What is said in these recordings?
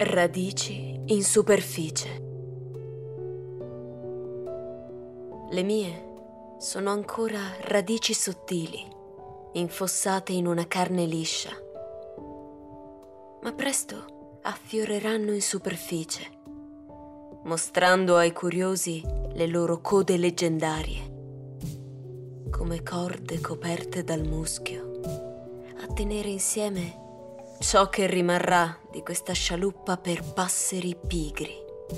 Radici in superficie. Le mie sono ancora radici sottili, infossate in una carne liscia, ma presto affioreranno in superficie, mostrando ai curiosi le loro code leggendarie, come corde coperte dal muschio, a tenere insieme ciò che rimarrà di questa scialuppa per passeri pigri.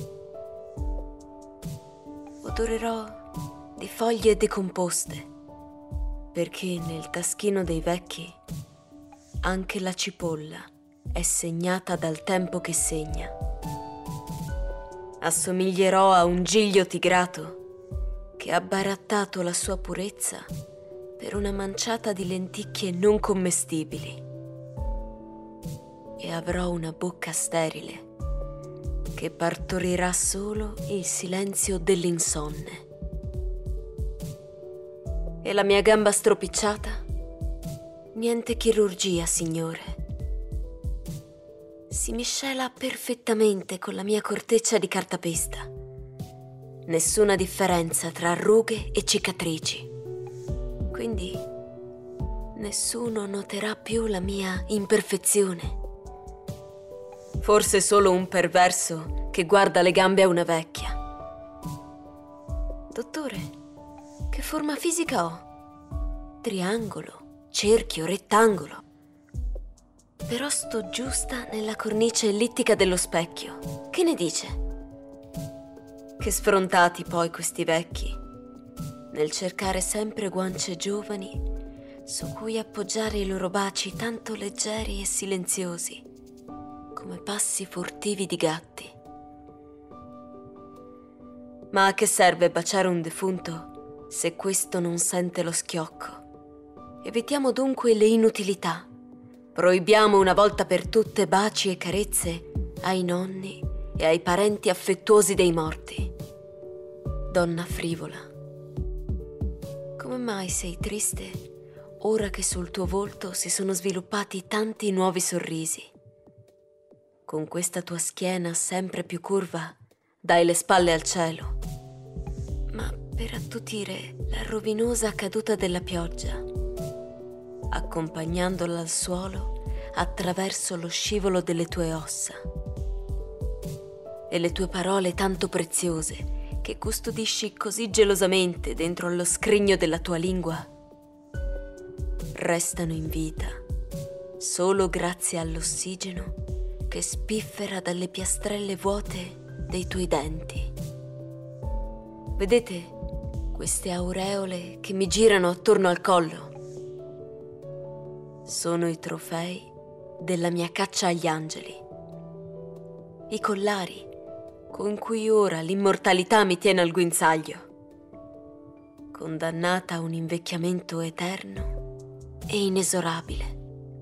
Odorerò di foglie decomposte, perché nel taschino dei vecchi anche la cipolla è segnata dal tempo che segna. Assomiglierò a un giglio tigrato che ha barattato la sua purezza per una manciata di lenticchie non commestibili. E avrò una bocca sterile che partorirà solo il silenzio dell'insonne. E la mia gamba stropicciata? Niente chirurgia, signore. Si miscela perfettamente con la mia corteccia di cartapesta. Nessuna differenza tra rughe e cicatrici. Quindi nessuno noterà più la mia imperfezione. Forse solo un perverso che guarda le gambe a una vecchia. Dottore, che forma fisica ho? Triangolo, cerchio, rettangolo. Però sto giusta nella cornice ellittica dello specchio. Che ne dice? Che sfrontati poi questi vecchi, nel cercare sempre guance giovani su cui appoggiare i loro baci tanto leggeri e silenziosi, come passi furtivi di gatti. Ma a che serve baciare un defunto se questo non sente lo schiocco? Evitiamo dunque le inutilità. Proibiamo una volta per tutte baci e carezze ai nonni e ai parenti affettuosi dei morti. Donna frivola, come mai sei triste ora che sul tuo volto si sono sviluppati tanti nuovi sorrisi? Con questa tua schiena sempre più curva, dai le spalle al cielo. Ma per attutire la rovinosa caduta della pioggia, accompagnandola al suolo attraverso lo scivolo delle tue ossa. E le tue parole tanto preziose che custodisci così gelosamente dentro allo scrigno della tua lingua, restano in vita solo grazie all'ossigeno che spiffera dalle piastrelle vuote dei tuoi denti. Vedete queste aureole che mi girano attorno al collo? Sono i trofei della mia caccia agli angeli. I collari con cui ora l'immortalità mi tiene al guinzaglio, condannata a un invecchiamento eterno e inesorabile.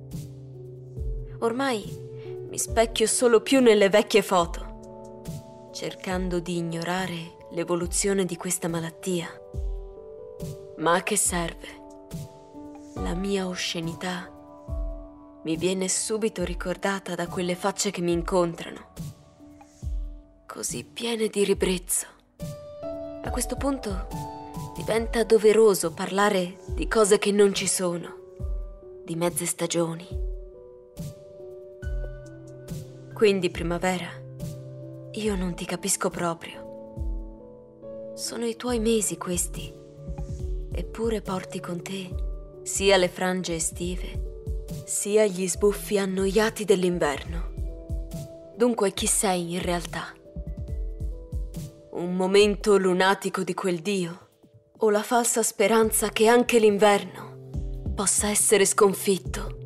Ormai mi specchio solo più nelle vecchie foto, cercando di ignorare l'evoluzione di questa malattia. Ma a che serve? La mia oscenità mi viene subito ricordata da quelle facce che mi incontrano, così piene di ribrezzo. A questo punto diventa doveroso parlare di cose che non ci sono, di mezze stagioni. Quindi, primavera, io non ti capisco proprio. Sono i tuoi mesi questi, eppure porti con te sia le frange estive, sia gli sbuffi annoiati dell'inverno. Dunque, chi sei in realtà? Un momento lunatico di quel Dio? O la falsa speranza che anche l'inverno possa essere sconfitto?